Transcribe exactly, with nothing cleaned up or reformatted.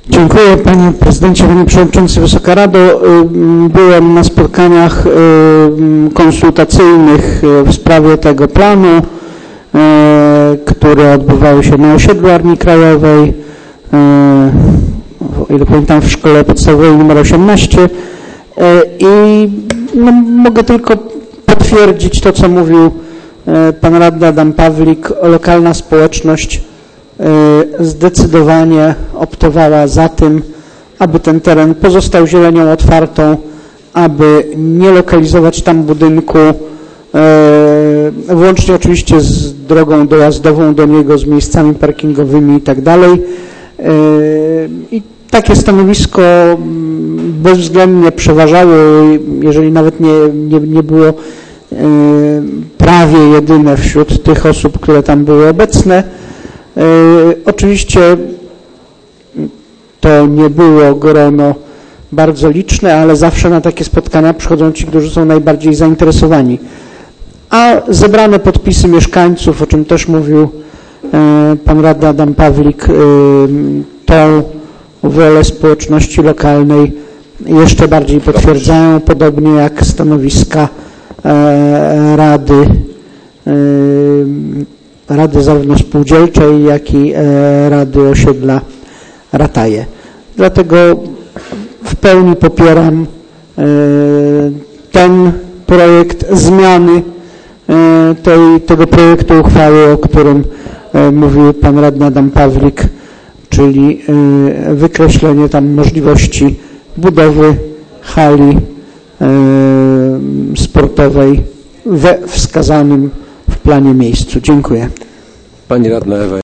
Dziękuję Panie Prezydencie, Panie Przewodniczący, Wysoka Rado. Byłem na spotkaniach konsultacyjnych w sprawie tego planu, które odbywały się na osiedlu Armii Krajowej, o ile pamiętam w szkole podstawowej numer osiemnaście i no, mogę tylko potwierdzić to, co mówił Pan Radny Adam Pawlik. Lokalna społeczność zdecydowanie optowała za tym, aby ten teren pozostał zielenią otwartą, aby nie lokalizować tam budynku, włącznie oczywiście z drogą dojazdową do niego, z miejscami parkingowymi i tak dalej. I takie stanowisko bezwzględnie przeważało, jeżeli nawet nie, nie, nie było prawie jedyne wśród tych osób, które tam były obecne. Oczywiście to nie było grono bardzo liczne, ale zawsze na takie spotkania przychodzą ci, którzy są najbardziej zainteresowani. A zebrane podpisy mieszkańców, o czym też mówił pan radny Adam Pawlik, tą wolę społeczności lokalnej jeszcze bardziej potwierdzają, podobnie jak stanowiska Rady, Rady zarówno spółdzielczej, jak i Rady Osiedla Rataje. Dlatego w pełni popieram ten projekt zmiany tej, tego projektu uchwały, o którym mówił pan radny Adam Pawlik, czyli wykreślenie tam możliwości budowy hali sportowej we wskazanym w planie miejscu. Dziękuję. Pani radna Ewa